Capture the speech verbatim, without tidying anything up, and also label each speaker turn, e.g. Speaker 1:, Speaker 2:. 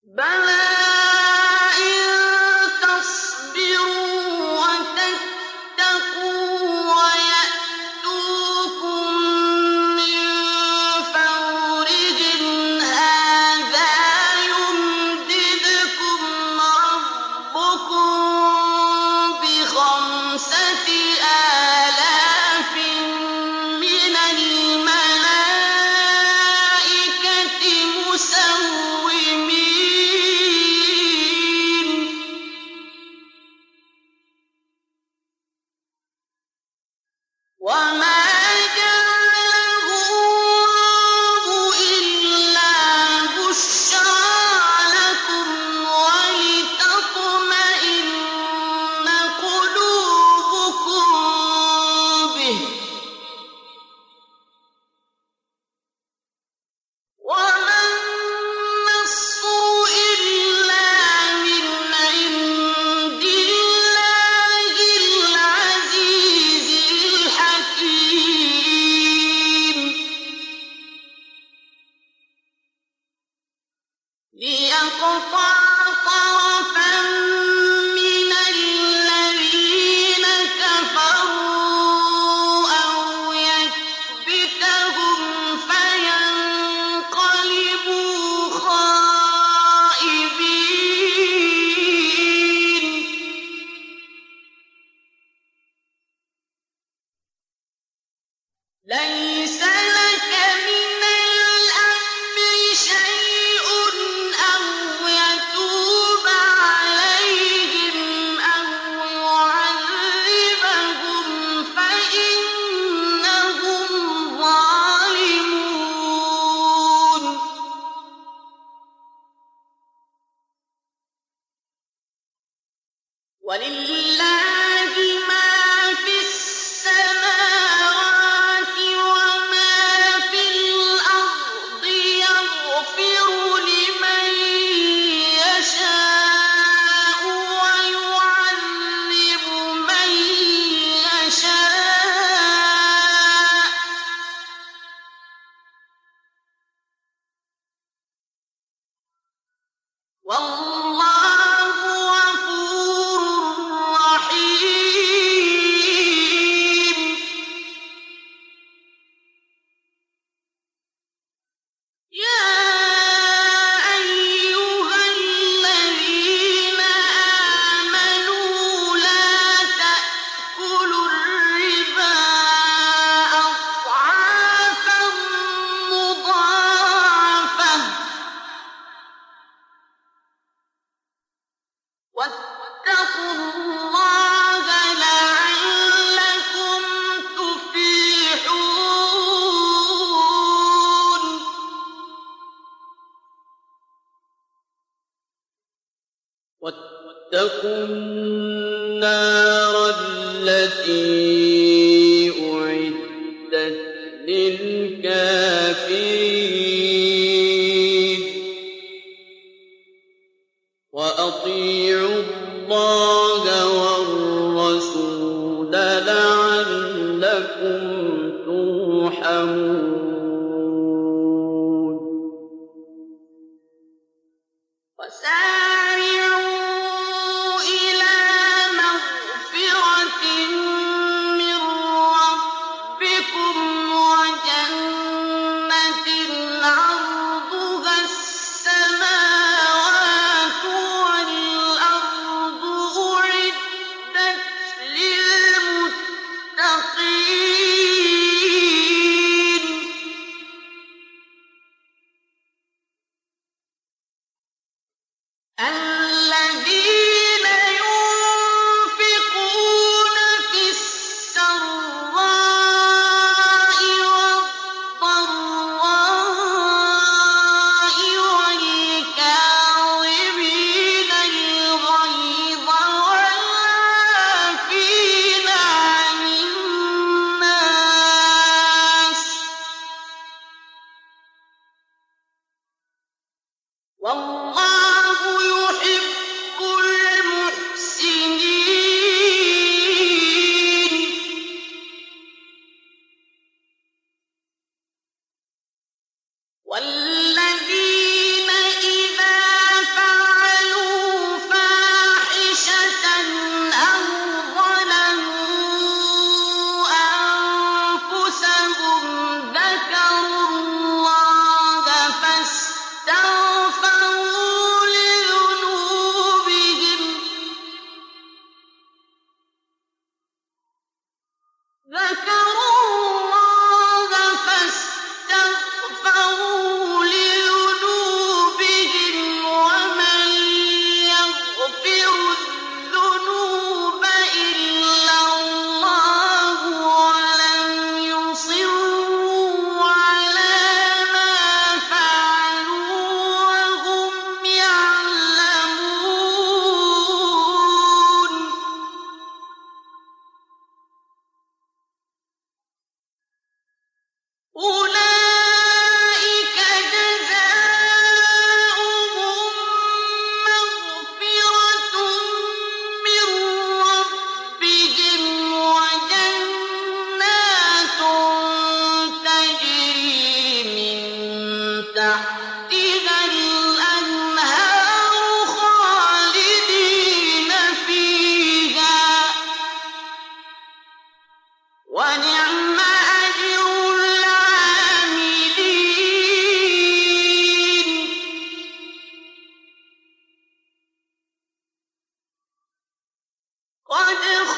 Speaker 1: بَلَىٰ إِن تَصْبِرُوا وَتَتَّقُوا وَيَأْتُوكُم مِّن فَوْرِهِمْ هَٰذَا يُمْدِدْكُمْ رَبُّكُم بِخَمْسَةِ آلَافٍ مِّنَ الْمَلَائِكَةِ مُسَوِّمِينَ ۚ وَمَا جَعَلَهُ اللَّهُ إِلَّا بُشْرَىٰ لَكُمْ وَلِتَطْمَئِنَّ قُلُوبُكُم بِهِ ۗ وَمَا النَّصْرُ إِلَّا مِنْ عِندِ اللَّهِ الْعَزِيزِ الْحَكِيمِ. لِيَقْطَعَ طَرَفًا مِّنَ الَّذِينَ كَفَرُوا أَوْ يَكْبِتَهُمْ فَيَنقَلِبُوا خَائِبِينَ. لَيْسَ لَكَ مِنَ الْأَمْرِ شَيْءٌ أَوْ يَتُوبَ عَلَيْهِمْ أَوْ يُعَذِّبَهُمْ فَإِنَّهُمْ ظَالِمُونَ. وَلِلَّهِ مَا فِي السَّمَاوَاتِ وَمَا فِي الْأَرْضِ ۚ يَغْفِرُ لِمَن يَشَاءُ وَيُعَذِّبُ مَن يَشَاءُ ۚ وَاللَّهُ غَفُورٌ رَّحِيمٌ. يَا أَيُّهَا الَّذِينَ آمَنُوا لَا تَأْكُلُوا الرِّبَا أَضْعَافًا مُّضَاعَفَةً ۖ وَاتَّقُوا اللَّهَ لَعَلَّكُمْ تُفْلِحُونَ. وَاتَّقُوا النَّارَ الَّتِي أُعِدَّتْ لِلْكَافِرِينَ. وَأَطِيعُوا اللَّهَ وَالرَّسُولَ لَعَلَّكُمْ تُرْحَمُونَ. وَسَارِعُوا إِلَىٰ مَغْفِرَةٍ مِّن رَّبِّكُمْ وَجَنَّةٍ عَرْضُهَا السَّمَاوَاتُ وَالْأَرْضُ أُعِدَّتْ لِلْمُتَّقِينَ. الَّذِينَ يُنفِقُونَ فِي السَّرَّاءِ وَالضَّرَّاءِ وَالْكَاظِمِينَ الْغَيْظَ وَالْعَافِينَ عَنِ النَّاسِ ۗ وَاللَّهُ يُحِبُّ قد